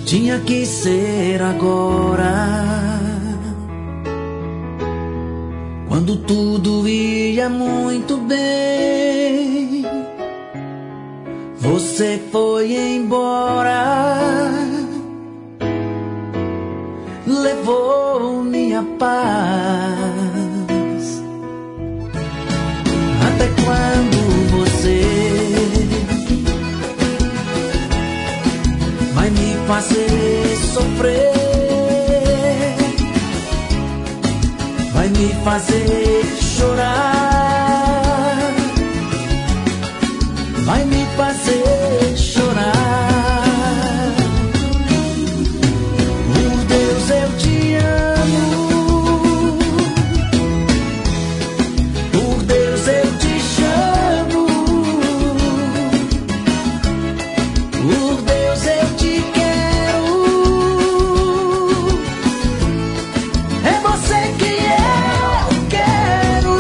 Tinha que ser agora, quando tudo ia muito bem. Você foi embora, levou minha paz. Até quando você vai me fazer sofrer? Vai me fazer chorar? Vai me fazer chorar? Por Deus eu te amo, por Deus eu te chamo, por Deus eu te quero. É você que eu quero.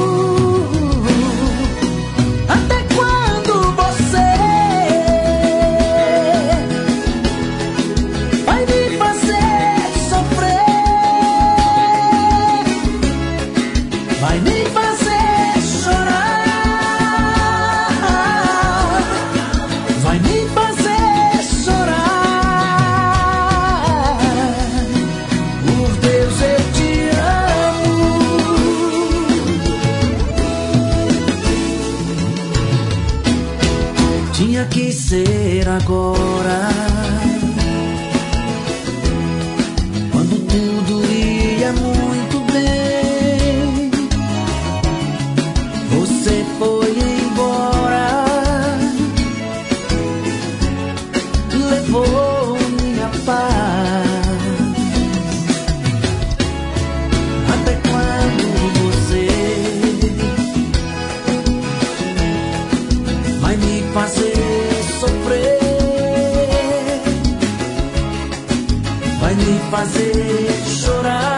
Até quando você vai me fazer sofrer? Vai me fazer chorar? Vai me fazer chorar? Por Deus eu te amo. Tinha que ser agora, quando tudo ia muito bem. Você foi embora, levou minha paz. Até quando você vai me fazer sofrer? Vai me fazer chorar?